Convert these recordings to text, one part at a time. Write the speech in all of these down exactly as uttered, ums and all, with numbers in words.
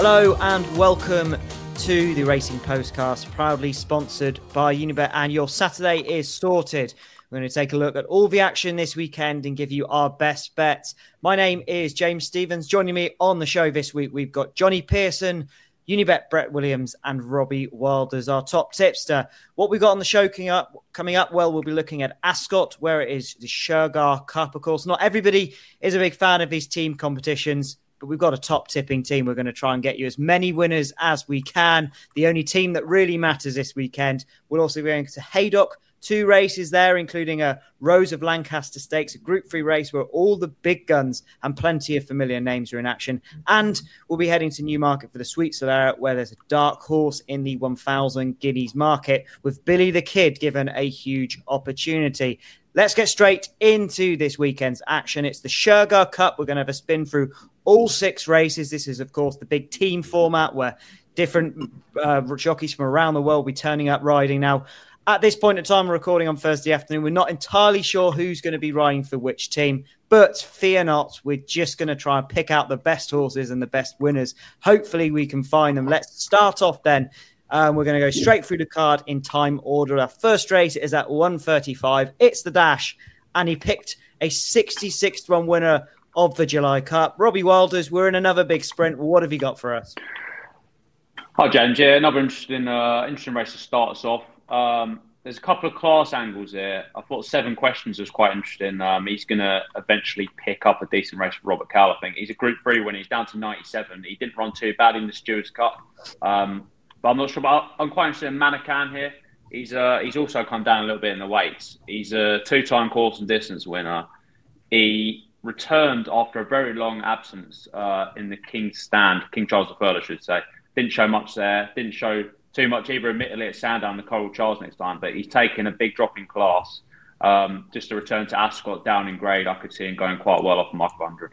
Hello and welcome to the Racing Postcast, proudly sponsored by Unibet, and your Saturday is sorted. We're going to take a look at all the action this weekend and give you our best bets. My name is James Stevens. Joining me on the show this week, we've got Johnny Pearson, Unibet Brett Williams, and Robbie Wilders, our top tipster. What we've got on the show coming up, coming up, well, we'll be looking at Ascot, where it is the Shergar Cup. Of course, not everybody is a big fan of these team competitions, but we've got a top tipping team. We're going to try and get you as many winners as we can. The only team that really matters this weekend. We'll also be going to Haydock. Two races there, including a Rose of Lancaster Stakes, a Group three race where all the big guns and plenty of familiar names are in action. And we'll be heading to Newmarket for the Sweet Solera, where there's a dark horse in the one thousand guineas market, with Billy the Kid given a huge opportunity. Let's get straight into this weekend's action. It's the Shergar Cup. We're going to have a spin through all six races. This is, of course, the big team format where different uh, jockeys from around the world will be turning up riding. Now, at this point in time, we're recording on Thursday afternoon. We're not entirely sure who's going to be riding for which team, but fear not, we're just going to try and pick out the best horses and the best winners. Hopefully we can find them. Let's start off then. Um, we're going to go straight through the card in time order. Our first race is at one thirty-five. It's the Dash, and he picked a sixty-sixth run winner of the July Cup. Robbie Wilders, we're in another big sprint. What have you got for us? Hi, James. Yeah, another interesting, uh, interesting race to start us off. Um, there's a couple of class angles here. I thought Seven Questions was quite interesting. Um, he's going to eventually pick up a decent race for Robert Cowell, I think. He's a Group three winner. He's down to ninety-seven. He didn't run too bad in the Stewards Cup. Um, but I'm not sure. But I'm quite interested in Manakan here. He's uh, he's also come down a little bit in the weights. He's a two-time course and distance winner. He returned after a very long absence uh, in the King's Stand, King Charles the Third, I should say. Didn't show much there. Didn't show too much either, admittedly, at Sandown, the Coral Charles next time. But he's taken a big drop in class. Um, just to return to Ascot down in grade, I could see him going quite well off the mark of one hundred.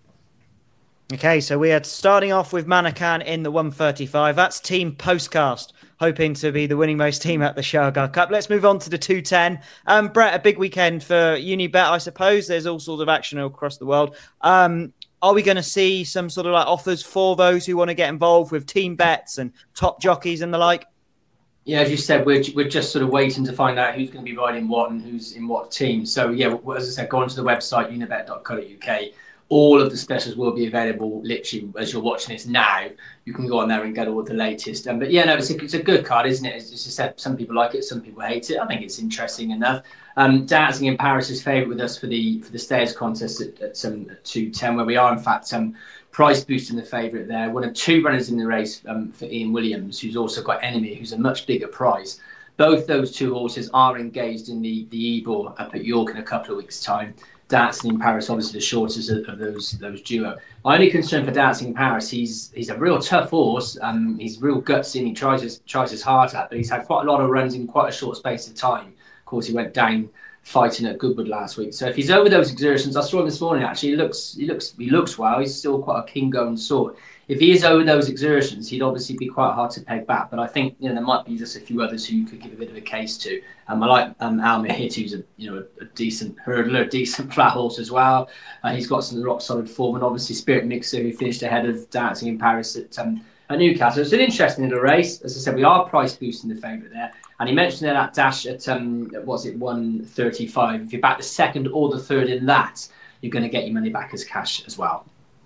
Okay, so we are starting off with Manakan in the one thirty-five. That's Team Postcast, hoping to be the winningmost team at the Shergar Cup. Let's move on to the two ten. Um, Brett, a big weekend for Unibet, I suppose. There's all sorts of action across the world. Um, are we going to see some sort of like offers for those who want to get involved with team bets and top jockeys and the like? Yeah, as you said, we're we're just sort of waiting to find out who's going to be riding what and who's in what team. So yeah, as I said, go onto the website unibet dot co dot uk. All of the specials will be available literally as you're watching this now. You can go on there and get all the latest. Um, but yeah, no, it's a, it's a good card, isn't it? As you said, some people like it, some people hate it. I think it's interesting enough. Um, Dancing in Paris is favourite with us for the for the Stayers contest at, at um, two ten, where we are in fact um, price boosting the favourite there. One of two runners in the race um, for Ian Williams, who's also got Enemy, who's a much bigger price. Both those two horses are engaged in the the Ebor up at York in a couple of weeks' time. Dancing in Paris, obviously the shortest of, of those those duo. My only concern for Dancing in Paris, he's he's a real tough horse. Um, he's real gutsy and he tries his tries his heart out, but he's had quite a lot of runs in quite a short space of time. Of course, he went down fighting at Goodwood last week. So if he's over those exertions, I saw him this morning. Actually, he looks he looks he looks well. He's still quite a king going sort. If he is over those exertions, he'd obviously be quite hard to peg back. But I think you know there might be just a few others who you could give a bit of a case to. Um, I like um, Almir Hit, who's a you know a, a decent hurdler, a decent flat horse as well. Uh, he's got some rock solid form, and obviously Spirit Mixer, who finished ahead of Dancing in Paris at um, at Newcastle. It's an interesting little race. As I said, we are price boosting the favourite there. And he mentioned there that Dash at um, what's it one thirty-five. If you back the second or the third in that, you're going to get your money back as cash as well.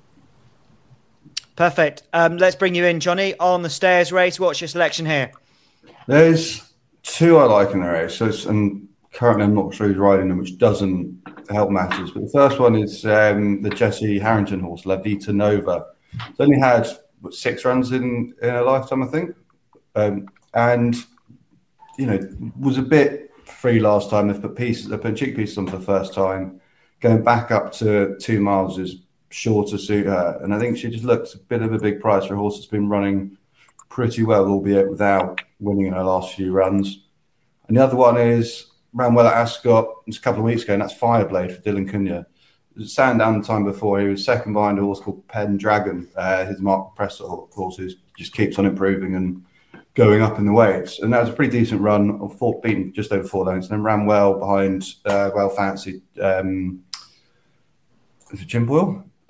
Perfect. Um, let's bring you in, Johnny, on the Stayers race. What's your selection here? There's two I like in the race, so it's, and currently I'm not sure who's riding them, which doesn't help matters. But the first one is um, the Jesse Harrington horse, La Vita Nova. It's only had what, six runs in, in a lifetime, I think. Um, and, you know, was a bit free last time. They've put pieces, they put cheek pieces on for the first time. Going back up to two miles is sure to suit her. And I think she just looks a bit of a big price for a horse that's been running pretty well, albeit without winning in her last few runs. And the other one is ran well at Ascot just a couple of weeks ago, and that's Fireblade for Dylan Cunha. It was Sandown the time before. He was second behind a horse called Pendragon, uh, his Mark Presser horse, who just keeps on improving and going up in the weights. And that was a pretty decent run of four, beaten just over four lengths, and then ran well behind uh, well fancied um, is it Jim Boyle?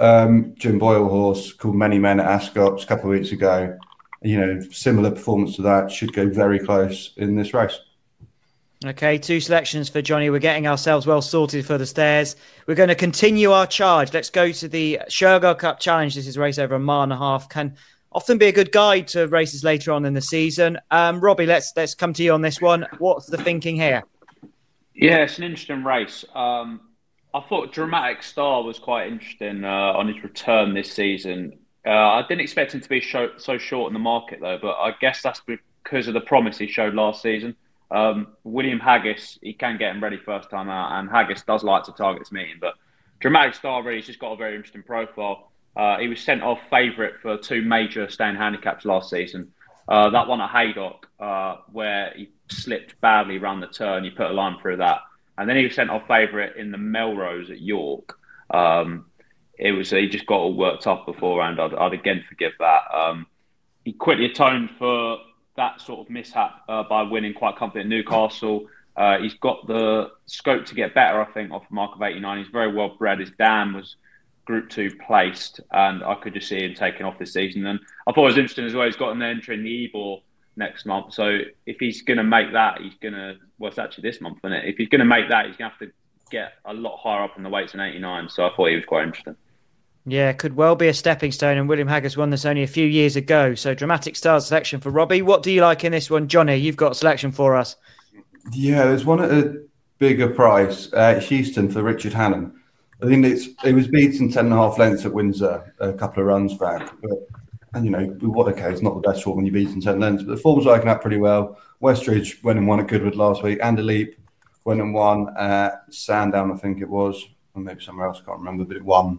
um, Jim Boyle horse called Many Men at Ascot a couple of weeks ago. You know, similar performance to that, should go very close in this race. Okay, two selections for Johnny. We're getting ourselves well sorted for the stairs. We're going to continue our charge. Let's go to the Shergar Cup Challenge. This is a race over a mile and a half. Can often be a good guide to races later on in the season. Um, Robbie, let's let's come to you on this one. What's the thinking here? Yeah, it's an interesting race. Um, I thought Dramatic Star was quite interesting uh, on his return this season. Uh, I didn't expect him to be show, so short in the market, though, but I guess that's because of the promise he showed last season. Um, William Haggis, he can get him ready first time out, and Haggis does like to target his meeting. But Dramatic Star really has just got a very interesting profile. Uh, he was sent off favourite for two major staying handicaps last season. Uh, that one at Haydock, uh, where he slipped badly around the turn, he put a line through that. And then he was sent off favourite in the Melrose at York. Um, it was he just got all worked up beforehand. I'd, I'd again forgive that. Um, he quickly atoned for that sort of mishap uh, by winning quite comfortably at Newcastle. Uh, he's got the scope to get better, I think, off a mark of eighty-nine. He's very well bred. His dam was Group two placed, and I could just see him taking off this season. And I thought it was interesting as well. He's got an entry in the Ebor next month. So if he's going to make that, he's going to, well, it's actually this month, isn't it? If he's going to make that, he's going to have to get a lot higher up in the weights than eighty-nine. So I thought he was quite interesting. Yeah, could well be a stepping stone, and William Haggis won this only a few years ago. So Dramatic Stars selection for Robbie. What do you like in this one, Johnny? You've got a selection for us. Yeah, there's one at a bigger price, uh, Houston for Richard Hannon. I think it's it was beaten ten and a half lengths at Windsor a couple of runs back. But, and, you know, what okay, it's not the best form when you're beaten ten lengths, but the form's working out pretty well. Westridge went and won at Goodwood last week. Anderleap went and won at Sandown, I think it was, or maybe somewhere else, I can't remember, but it won.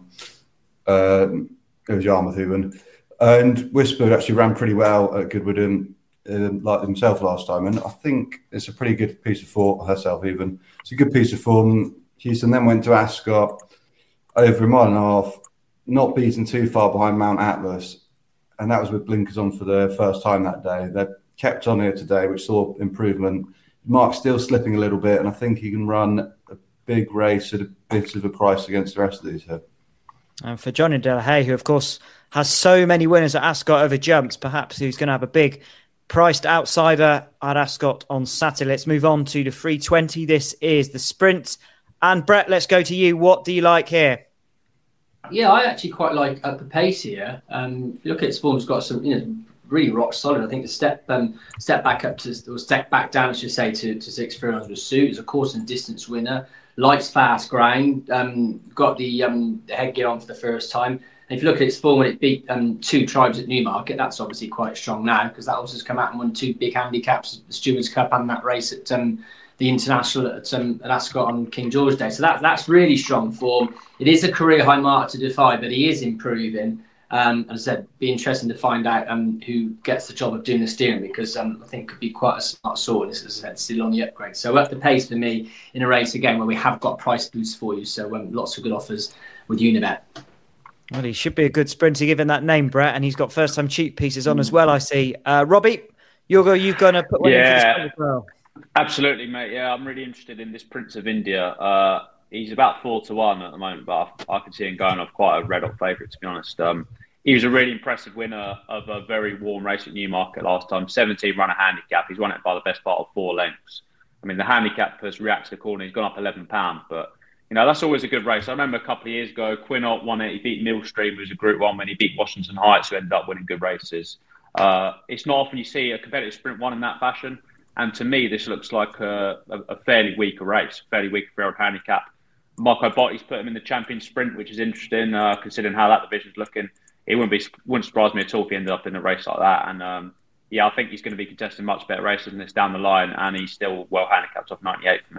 Um, it was Yarmouth even. And Whisper actually ran pretty well at Goodwood and uh, like himself last time. And I think it's a pretty good piece of form, herself even. It's a good piece of form. Houston then went to Ascot over a mile and a half, not beaten too far behind Mount Atlas. And that was with blinkers on for the first time that day. They kept on here today, which saw improvement. Mark's still slipping a little bit, and I think he can run a big race at a bit of a price against the rest of these here. And for Johnny Delahaye, who, of course, has so many winners at Ascot over jumps, perhaps he's going to have a big priced outsider at Ascot on Saturday. Let's move on to the three twenty. This is the sprint. And Brett, let's go to you. What do you like here? Yeah, I actually quite like at the pace here. Um, if you look at its form, it's got some, you know, really rock solid. I think the step um, step back up to, or step back down, I should say, to, to six furlongs was Suit. It's a course and distance winner. Likes fast ground. Um, got the, um, the headgear on for the first time. And if you look at its form when it beat um, two tribes at Newmarket, that's obviously quite strong now, because that also has come out and won two big handicaps, the Stewards Cup and that race at um, the International at, um, at Ascot on King George Day. So that that's really strong form. It is a career high mark to defy, but he is improving. Um, as I said, be interesting to find out um, who gets the job of doing the steering, because um, I think it could be quite a smart sort. As I said, still on the upgrade. So up the pace for me in a race again where we have got price boosts for you. So um, lots of good offers with Unibet. Well, he should be a good sprinter given that name, Brett, and he's got first time cheap pieces on as well, I see. Uh, Robbie, you're go, you're going to put one yeah, in for this as well. Absolutely, mate. Yeah, I'm really interested in this Prince of India. Uh, he's about four to one at the moment, but I, I could see him going off quite a red hot favourite, to be honest. Um, he was a really impressive winner of a very warm race at Newmarket last time. seventeen run a handicap. He's won it by the best part of four lengths. I mean, the handicap has reacted to the corner. He's gone up eleven pounds, but you know, that's always a good race. I remember a couple of years ago, Quinault won it. He beat Millstream, who was a Group One, when he beat Washington Heights, who ended up winning good races. Uh, it's not often you see a competitive sprint won in that fashion. And to me, this looks like a, a, a fairly weaker race, fairly weak for old handicap. Marco Botti's put him in the champion sprint, which is interesting, uh, considering how that division's looking. It wouldn't be wouldn't surprise me at all if he ended up in a race like that. And um, yeah, I think he's going to be contesting much better races than this down the line, and he's still well handicapped off ninety-eight for me.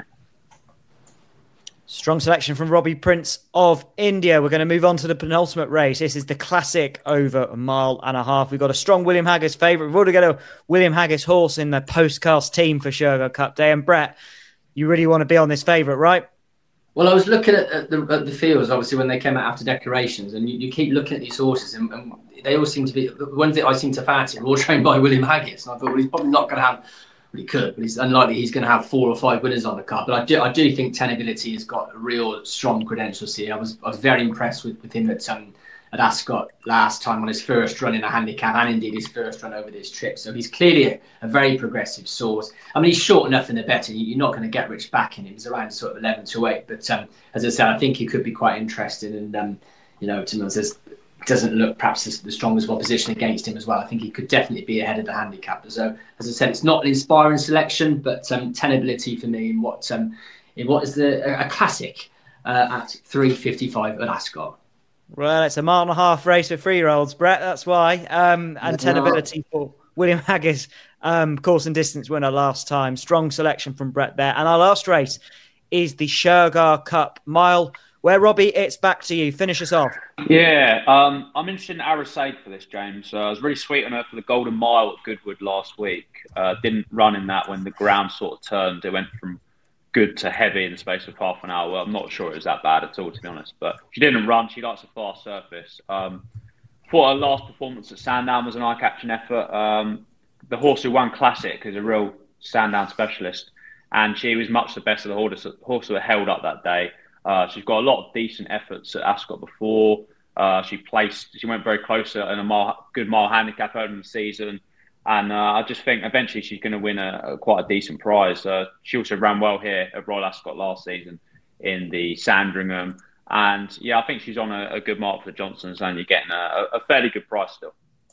Strong selection from Robbie, Prince of India. We're going to move on to the penultimate race. This is the classic over a mile and a half. We've got a strong William Haggis favourite. We've already got a William Haggis horse in the postcast team for Shergar Cup Day. And Brett, you really want to be on this favourite, right? Well, I was looking at, at, the, at the fields, obviously, when they came out after declarations, and you, you keep looking at these horses, and, and they all seem to be, the ones that I seem to fancy are all trained by William Haggis. And I thought, well, he's probably not going to have But he could, but it's unlikely he's going to have four or five winners on the card. But I do, I do think Tenability has got real strong credentials here. I was, I was very impressed with, with him at um, at Ascot last time on his first run in a handicap, and indeed his first run over this trip. So he's clearly a, a very progressive source. I mean, he's short enough in the betting. You're not going to get rich back in him. He's around sort of eleven to eight. But um, as I said, I think he could be quite interesting. And um, you know, to me, there's doesn't look perhaps the strongest opposition against him as well. I think he could definitely be ahead of the handicap. So, as I said, it's not an inspiring selection, but um, Tenability for me in what um, in what is the a classic uh, at three fifty-five at Ascot. Well, it's a mile and a half race for three-year-olds, Brett. That's why. Um, and Yeah. Tenability for William Haggis, um, course and distance winner last time. Strong selection from Brett there. And our last race is the Shergar Cup Mile, where, Robbie, it's back to you. Finish us off. Yeah, um, I'm interested in Arasaig for this, James. Uh, I was really sweet on her for the Golden Mile at Goodwood last week. Uh, didn't run in that when the ground sort of turned. It went from good to heavy in the space of half an hour. Well, I'm not sure it was that bad at all, to be honest. But she didn't run. She likes a fast surface. Um, thought her last performance at Sandown was an eye-catching effort. Um, the horse who won Classic is a real Sandown specialist, and she was much the best of the horse, horse who were held up that day. Uh, she's got a lot of decent efforts at Ascot before. Uh, she placed, she went very close in a mile, good mile handicap early in the season. And uh, I just think eventually she's going to win a, a quite a decent prize. Uh, she also ran well here at Royal Ascot last season in the Sandringham. And yeah, I think she's on a, a good mark for the Johnsons, and you're getting a, a fairly good price still.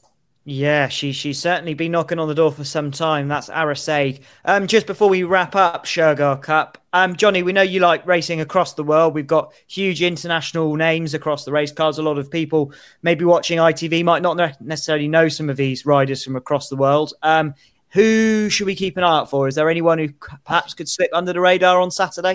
Yeah, she she's certainly been knocking on the door for some time. That's Arasaig. Um, just before we wrap up Shergar Cup, um, Johnny, we know you like racing across the world. We've got huge international names across the race cars. A lot of people maybe watching I T V might not necessarily know some of these riders from across the world. Um, who should we keep an eye out for? Is there anyone who perhaps could slip under the radar on Saturday?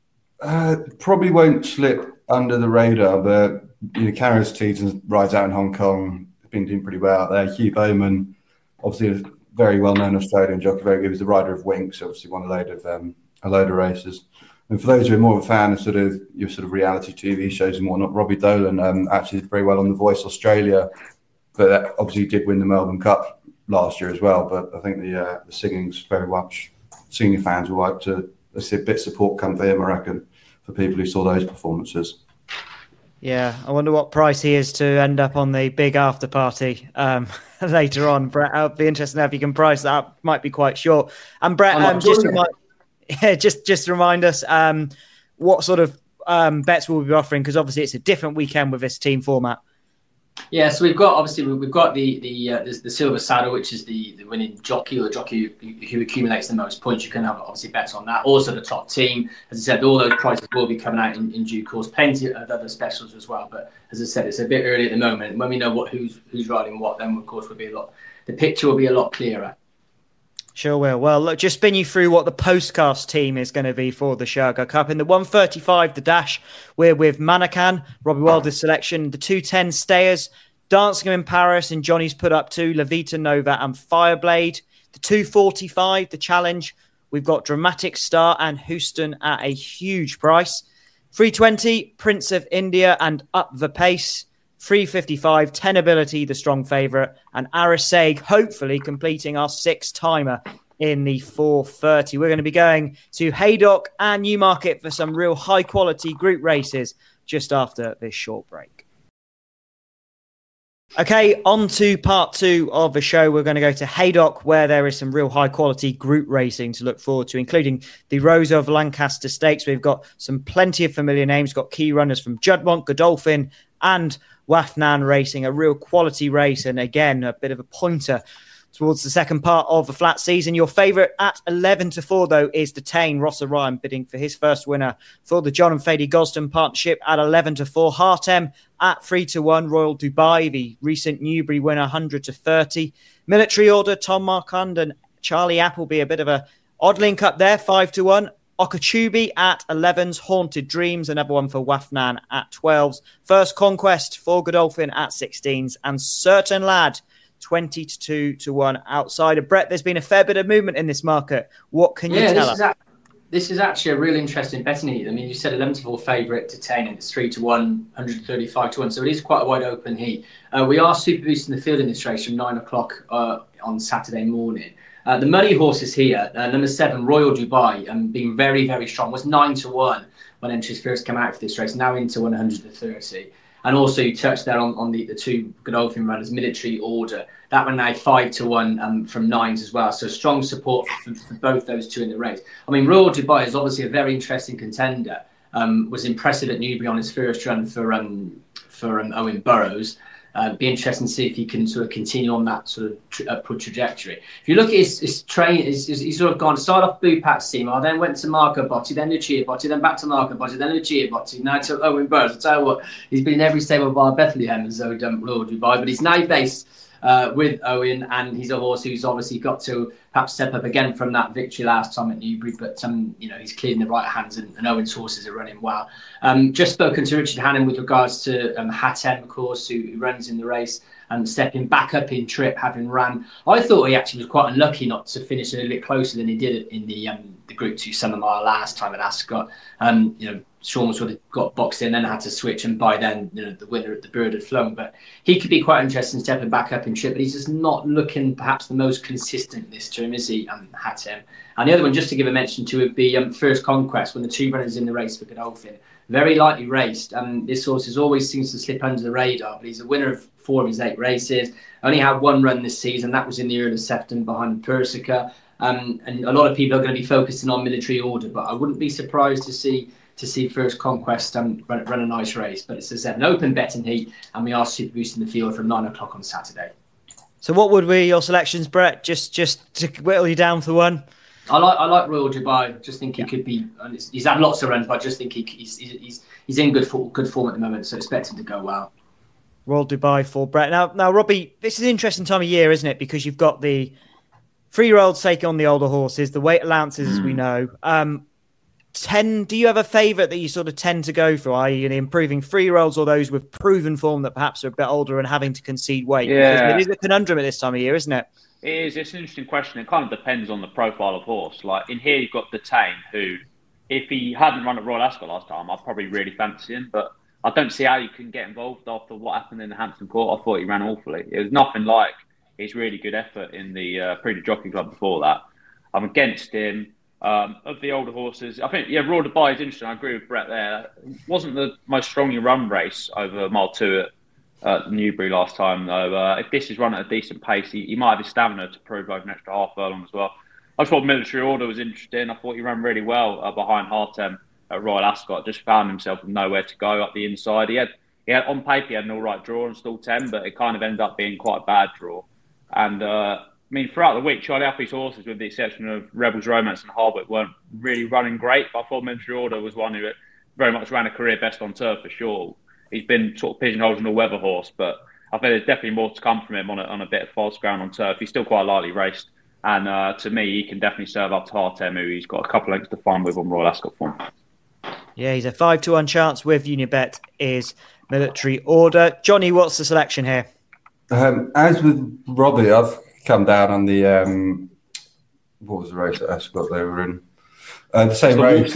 Uh, probably won't slip under the radar, but you know, Karis Teeton rides out in Hong Kong. Been doing pretty well out there. Hugh Bowman, obviously a very well-known Australian jockey. He was the rider of Winx, obviously won a load of um, a load of races. And for those who are more of a fan of sort of your sort of reality T V shows and whatnot, Robbie Dolan um, actually did very well on The Voice Australia, but that obviously did win the Melbourne Cup last year as well. But I think the uh, the singing's very much senior fans will like to see a bit of support come for him, I reckon, for people who saw those performances. Yeah, I wonder what price he is to end up on the big after party um, later on. Brett, I'll be interested to know if you can price that up. Might be quite short. And Brett, um, just, remind, yeah, just just remind us um, what sort of um, bets we'll be offering, because obviously it's a different weekend with this team format. Yeah, so we've got obviously we've got the the uh, the, the Silver Saddle, which is the, the winning jockey or the jockey who, who accumulates the most points. You can have obviously bets on that. Also, the top team, as I said, all those prices will be coming out in, in due course. Plenty of other specials as well. But as I said, it's a bit early at the moment. When we know what who's who's riding what, then of course will be a lot. The picture will be a lot clearer. Sure will. Well, look, just spin you through what the postcast team is going to be for the Shergar Cup. In the one thirty-five, the dash, we're with Manakan, Robbie Wilder's selection. The two ten stayers, Dancing in Paris, and Johnny's put up two, La Vita Nova and Fireblade. The two forty-five, the challenge, we've got Dramatic Star and Houston at a huge price. three twenty, Prince of India and Up the Pace. three fifty-five, Tenability, the strong favourite, and Arasaig, hopefully completing our six-timer in the four thirty. We're going to be going to Haydock and Newmarket for some real high-quality group races just after this short break. Okay, on to part two of the show. We're going to go to Haydock, where there is some real high-quality group racing to look forward to, including the Rose of Lancaster Stakes. We've got some plenty of familiar names. Got key runners from Juddmonte, Godolphin, and Wafnan Racing, a real quality race, and again, a bit of a pointer towards the second part of the flat season. Your favourite at eleven to four, though, is Detain. Ross O'Ryan bidding for his first winner for the John and Fady Gosden partnership at eleven to four. Hartem at three to one. Royal Dubai, the recent Newbury winner, one hundred to thirty. Military Order, Tom Marquand and Charlie Appleby, a bit of a odd link up there, five to one. Okachubi at elevens, Haunted Dreams, another one for Wafnan at twelves. First Conquest for Godolphin at sixteens, and Certain Lad, twenty to two to one outside of Brett. There's been a fair bit of movement in this market. What can you yeah, tell this us? Is a, this is actually a really interesting betting heat. I mean, you said eleven to four favourite Detain, and it's three to one, one hundred thirty-five to one. So it is quite a wide open heat. Uh, we are super boosting the field in this race from nine o'clock uh, on Saturday morning. Uh, the money horses here, uh, number seven, Royal Dubai, um, being very, very strong, was nine to one when entries first came out for this race, now into one hundred thirty. And also you touched there on, on the, the two Godolphin runners, Military Order. That one now five to one um, from nines as well. So strong support for, for both those two in the race. I mean, Royal Dubai is obviously a very interesting contender. Um, was impressive at Newbury on his first run for um, for um, Owen Burrows. Uh, be interesting to see if he can sort of continue on that sort of tra- upward trajectory. If you look at his, his train, his, his, he's sort of gone, started off Bupat Seymour, then went to Marco Botti, then Lucia Botti, then back to Marco Botti, then Lucia Botti, now to Owen Burrows. I'll tell you what, he's been in every stable bar Bethlehem as though he'd done Royal Dubai, but he's now based uh, with Owen, and he's a horse who's obviously got to perhaps step up again from that victory last time at Newbury, but um, you know, he's clear in the right hands, and, and Owen's horses are running well. Um, just spoken to Richard Hannon with regards to um, Hatem, of course, who, who runs in the race, and stepping back up in trip, having ran. I thought he actually was quite unlucky not to finish a little bit closer than he did in the um, the Group Two Summer Mile last time at Ascot. Um, you know, Sean sort of got boxed in, then had to switch, and by then, you know, the winner at the Bird had flown. But he could be quite interesting stepping back up in trip, but he's just not looking perhaps the most consistent this term, is he? Um, Hatem. And the other one, just to give a mention to, would be um, First Conquest, when the two runners in the race for Godolphin. Very lightly raced. Um, this horse is always seems to slip under the radar, but he's a winner of four of his eight races. Only had one run this season. That was in the Earl of Sefton behind Persica. Um, and a lot of people are going to be focusing on Military Order, but I wouldn't be surprised to see to see First Conquest um, run, run a nice race. But it's as I said, an open betting heat, and we are super boosting the field from nine o'clock on Saturday. So what would be your selections, Brett? Just just to whittle you down for one? I like I like Royal Dubai. Just think he could be. He's had lots of runs, but I just think he, he's he's he's in good form, good form at the moment. So expect him to go well. Royal Dubai for Brett. Now, now, Robbie, this is an interesting time of year, isn't it? Because you've got the three-year-olds taking on the older horses, the weight allowances, as we know. Um, ten. Do you have a favourite that you sort of tend to go for? Are you the improving three-year-olds or those with proven form that perhaps are a bit older and having to concede weight? Yeah. Because it is a conundrum at this time of year, isn't it? It is. It's an interesting question. It kind of depends on the profile of horse. Like in here, you've got Detain, who, if he hadn't run at Royal Ascot last time, I'd probably really fancy him. But I don't see how you can get involved after what happened in the Hampton Court. I thought he ran awfully. It was nothing like his really good effort in the uh, Prix du Jockey Club before that. I'm against him. Um, of the older horses, I think, yeah, Royal Dubai is interesting. I agree with Brett there. It wasn't the most strongly run race over mile two at Uh, Newbury last time, though. Uh, if this is run at a decent pace, he, he might have his stamina to prove over an extra half furlong as well. I just thought Military Order was interesting. I thought he ran really well uh, behind Hatem at Royal Ascot. Just found himself with nowhere to go up the inside. He had, he had on paper, he had an all right draw and stall ten, but it kind of ended up being quite a bad draw. And uh, I mean, throughout the week, Charlie Appy's horses, with the exception of Rebels Romance and Harwood, weren't really running great. But I thought Military Order was one who very much ran a career best on turf for sure. He's been sort of pigeonholed in a weather horse, but I think there's definitely more to come from him on a, on a bit of false ground on turf. He's still quite lightly raced. And uh, to me, he can definitely serve up to Hatem, who he's got a couple of lengths to find with on Royal Ascot form. Yeah, he's a five to one chance with Unibet is Military Order. Johnny, what's the selection here? Um, as with Robbie, I've come down on the, um, what was the race at Ascot they were in? Uh, the same race.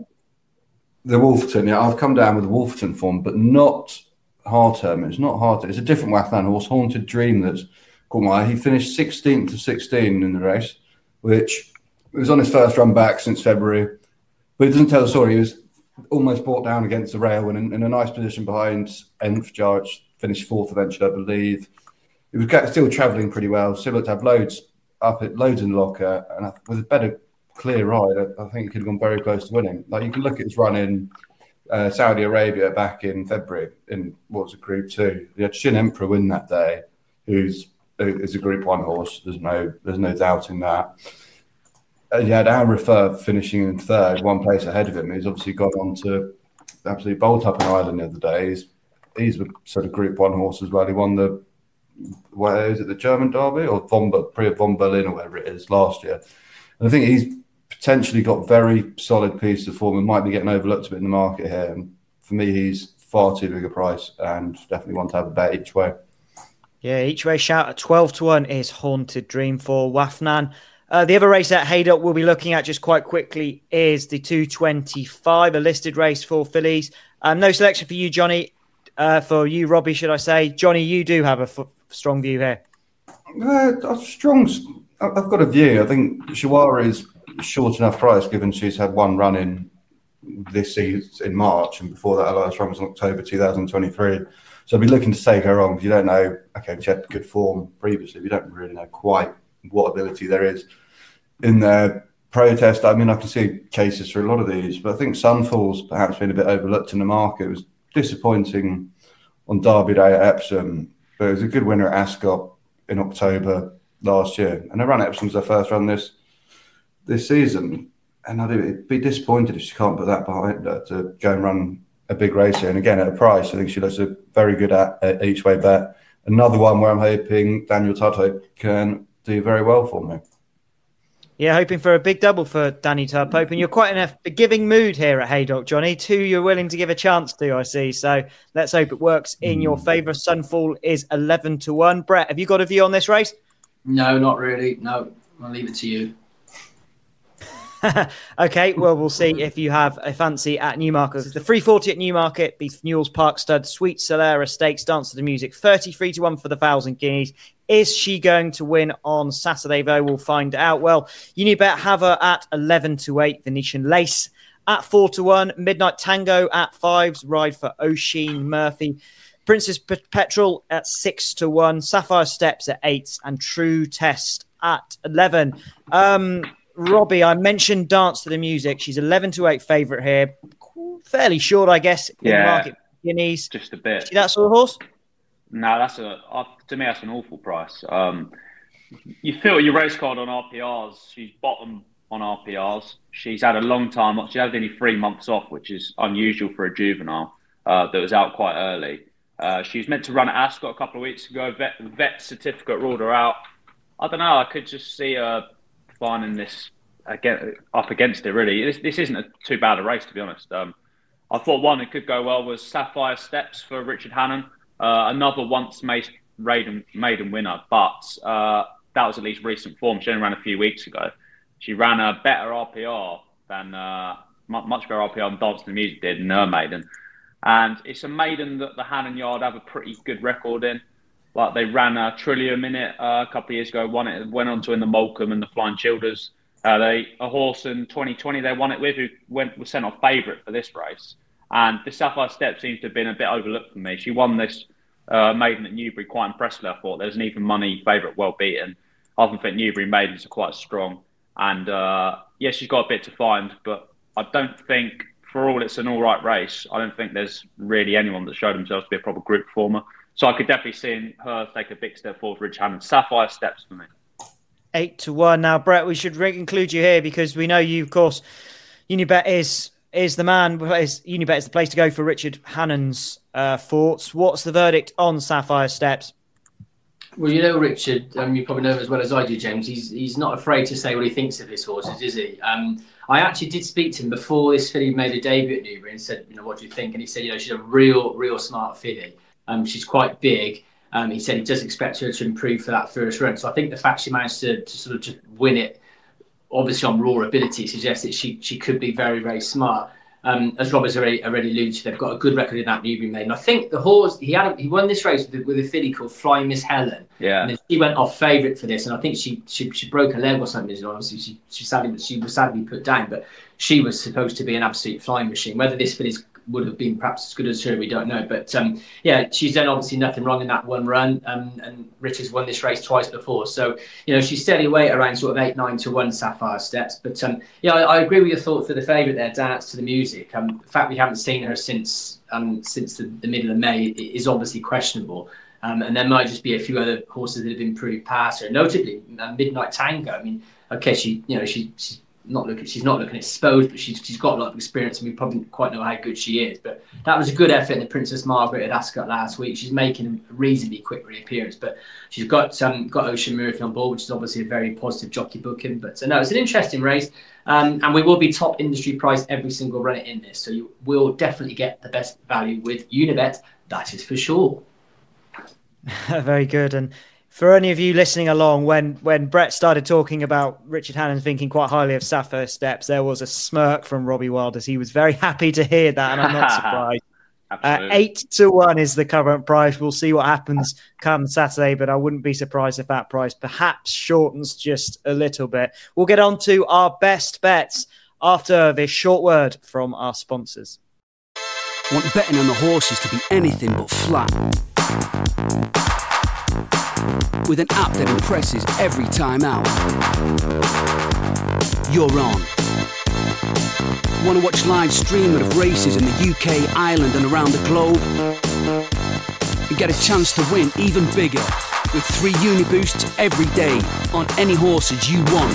The Wolferton, yeah, I've come down with the Wolferton form, but not Hatem. It's not Hatem. It's a different Wathland horse, Haunted Dream. That's caught my eye. He finished sixteenth of sixteen in the race, which was on his first run back since February. But it doesn't tell the story. He was almost brought down against the rail and in, in a nice position behind Enf Jar, finished fourth eventually, I believe. He was still travelling pretty well. Still to have loads up, at, loads in the locker, and with a better clear ride, I think he could have gone very close to winning. Like you can look at his run in uh, Saudi Arabia back in February in what was a Group Two. He had Shin Emperor win that day, who's is a Group One horse. There's no there's no doubting that. And you had Al Refer finishing in third, one place ahead of him. He's obviously gone on to absolutely bolt up an island the other day. He's he's a sort of Group One horse as well. He won the where is it the German Derby or Von Prix Von Berlin or whatever it is last year. And I think he's potentially got very solid piece of form and might be getting overlooked a bit in the market here. And for me, he's far too big a price and definitely want to have a bet each way. Yeah, each way shout at twelve to one is Haunted Dream for Wafnan. Uh, the other race at Haydock we'll be looking at just quite quickly is the two twenty-five, a listed race for fillies. Um, no selection for you, Johnny. Uh, for you, Robbie, should I say. Johnny, you do have a f- strong view here. Uh, strong. I've got a view. I think Shawara is short enough price given she's had one run in this season in March, and before that, her last run was in October two thousand twenty-three. So I'd be looking to take her on because you don't know. Okay, she had good form previously. We don't really know quite what ability there is in their protest. I mean, I can see cases for a lot of these, but I think Sunfall's perhaps been a bit overlooked in the market. It was disappointing on Derby Day at Epsom, but it was a good winner at Ascot in October last year. And her run at Epsom was her first run this this season. And I'd be disappointed if she can't put that behind her to go and run a big race here. And again, at a price, I think she looks a very good at, at each way bet. Another one where I'm hoping Daniel Tudhope can do very well for me. Yeah, hoping for a big double for Danny Tudhope. And you're quite in a forgiving mood here at Haydock, Johnny. Two you're willing to give a chance to, I see. So let's hope it works in your favour. Sunfall is eleven to one. Brett, have you got a view on this race? No, not really. No, I'll leave it to you. Okay, well, we'll see if you have a fancy at Newmarket. It's the three forty at Newmarket, the Newell's Park Stud Sweet Solera Stakes, Dance to the Music, thirty-three to one for the Thousand Guineas. Is she going to win on Saturday, though? We'll find out. Well, Unibet have her at eleven to eight, Venetian Lace at four to one, Midnight Tango at fives, Ride for Oisin Murphy, Princess Petrol at six to one, Sapphire Steps at eight, and True Test at eleven. Um... Robbie, I mentioned Dance to the Music. She's eleven to eight favourite here. Fairly short, I guess, in yeah, the market. Guineas. Just a bit. See that sort of horse? No, that's a uh, to me that's an awful price. Um, you feel your race card on R P Rs. She's bottom on R P Rs. She's had a long time. She had only three months off, which is unusual for a juvenile uh, that was out quite early. Uh, she was meant to run at Ascot a couple of weeks ago. Vet, vet certificate ruled her out. I don't know. I could just see her finding this again up against it. Really, this, this isn't a, too bad a race, to be honest. Um, I thought one that could go well was Sapphire Steps for Richard Hannon, uh, another once maiden maiden winner, but uh, that was at least recent form. She only ran a few weeks ago. She ran a better R P R than uh, much better R P R than Dance to the Music did in her maiden, and it's a maiden that the Hannon Yard have a pretty good record in. Like they ran a Trillium in it uh, a couple of years ago, won it, went on to win the Moulcom and the Flying Childers. Uh, they a horse in twenty twenty they won it with who went was sent off favourite for this race. And the Sapphire Step seems to have been a bit overlooked for me. She won this uh, maiden at Newbury quite impressively, I thought. There's an even money favourite, well beaten. I often think Newbury maidens are quite strong. And uh, yeah, she's got a bit to find, but I don't think, for all it's an all right race, I don't think there's really anyone that showed themselves to be a proper group performer. So I could definitely see her take a big step forward for Rich Hannon. Sapphire Steps for me. Eight to one. Now, Brett, we should include you here because we know you, of course, Unibet is is the man. Is, Unibet is the place to go for Richard Hannon's uh, thoughts. What's the verdict on Sapphire Steps? Well, you know, Richard, um, you probably know him as well as I do, James. He's he's not afraid to say what he thinks of his horses, is he? Um, I actually did speak to him before this filly made a debut at Newbury and said, you know, what do you think? And he said, you know, she's a real, real smart filly. Um, she's quite big. Um, he said he does expect her to improve for that first run. So I think the fact she managed to, to sort of just win it, obviously on raw ability, suggests that she she could be very, very smart. Um, as Rob has already, already alluded to, they've got a good record in that Newbury maiden. I think the horse, he had a, he won this race with, with a filly called Flying Miss Helen. Yeah. And then she went off favourite for this. And I think she she, she broke her leg or something. You know, obviously, she, she, sadly, she was sadly put down. But she was supposed to be an absolute flying machine. Whether this filly's would have been perhaps as good as her, we don't know. But um, yeah, she's done obviously nothing wrong in that one run. Um, and Richard's won this race twice before. So, you know, she's steady weight around sort of eight, nine to one Sapphire Steps. But um, yeah, I, I agree with your thought for the favourite there, Dance to the Music. Um, the fact we haven't seen her since um, since the, the middle of May is obviously questionable. Um, and there might just be a few other horses that have improved past her, notably uh, Midnight Tango. I mean, okay, she, you know, she, she's not looking, she's not looking exposed, but she's she's got a lot of experience, and we probably don't quite know how good she is. But that was a good effort in the Princess Margaret at Ascot last week. She's making a reasonably quick reappearance, but she's got um, got Oisin Murphy on board, which is obviously a very positive jockey booking. But uh, no, it's an interesting race, um, and we will be top industry price every single runner in this, so you will definitely get the best value with Unibet. That is for sure. Very good. And for any of you listening along, when when Brett started talking about Richard Hannon thinking quite highly of Sapphire Steps, there was a smirk from Robbie Wild as he was very happy to hear that, and I'm not surprised. Uh, eight to one is the current price. We'll see what happens come Saturday, but I wouldn't be surprised if that price perhaps shortens just a little bit. We'll get on to our best bets after this short word from our sponsors. Want betting on the horses to be anything but flat? With an app that impresses every time out. You're on. Want to watch live streaming of races in the U K, Ireland and around the globe? And get a chance to win even bigger with three Uniboosts every day on any horses you want.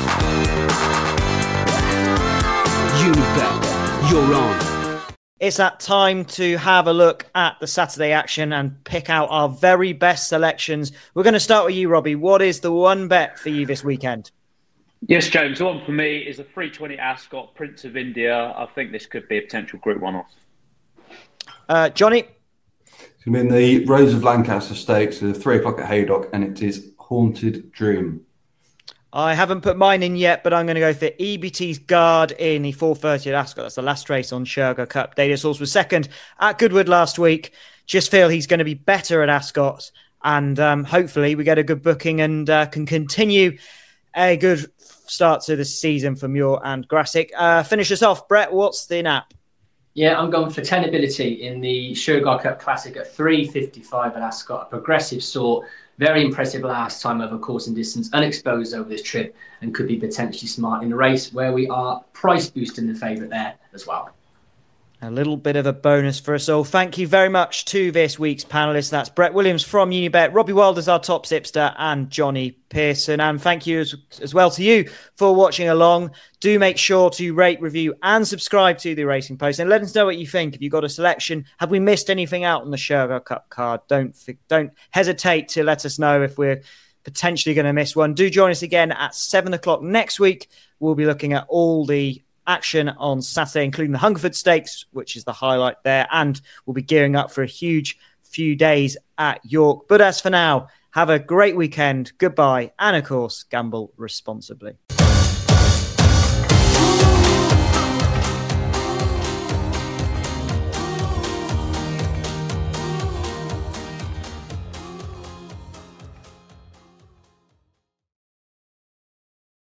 Unibet, you're on. It's that time to have a look at the Saturday action and pick out our very best selections. We're going to start with you, Robbie. What is the one bet for you this weekend? Yes, James. The one for me is the three twenty Ascot, Prince of India. I think this could be a potential Group One off. Uh, Johnny? It's going to be in the Rose of Lancaster Stakes at three o'clock at Haydock, and it is Haunted Dream. I haven't put mine in yet, but I'm going to go for E B T's Guard in the four thirty at Ascot. That's the last race on Shergar Cup. Data Source was second at Goodwood last week. Just feel he's going to be better at Ascot, and um, hopefully we get a good booking and uh, can continue a good start to the season for Muir and Grassic. Uh, finish us off, Brett. What's the nap? Yeah, I'm going for tenability in the Shergar Cup Classic at three fifty-five at Ascot. A progressive sort. Very impressive last time over course and distance, unexposed over this trip, and could be potentially smart in a race where we are price boosting the favourite there as well. A little bit of a bonus for us all. Thank you very much to this week's panellists. That's Brett Williams from Unibet, Robbie Wilder's our top tipster, and Johnny Pearson. And thank you as, as well to you for watching along. Do make sure to rate, review, and subscribe to the Racing Post. And let us know what you think. If you've got a selection, have we missed anything out on the Shergar Cup card? Don't don't hesitate to let us know if we're potentially going to miss one. Do join us again at seven o'clock next week. We'll be looking at all the action on Saturday, including the Hungerford Stakes, which is the highlight there. And we'll be gearing up for a huge few days at York. But as for now, have a great weekend. Goodbye. And of course, gamble responsibly.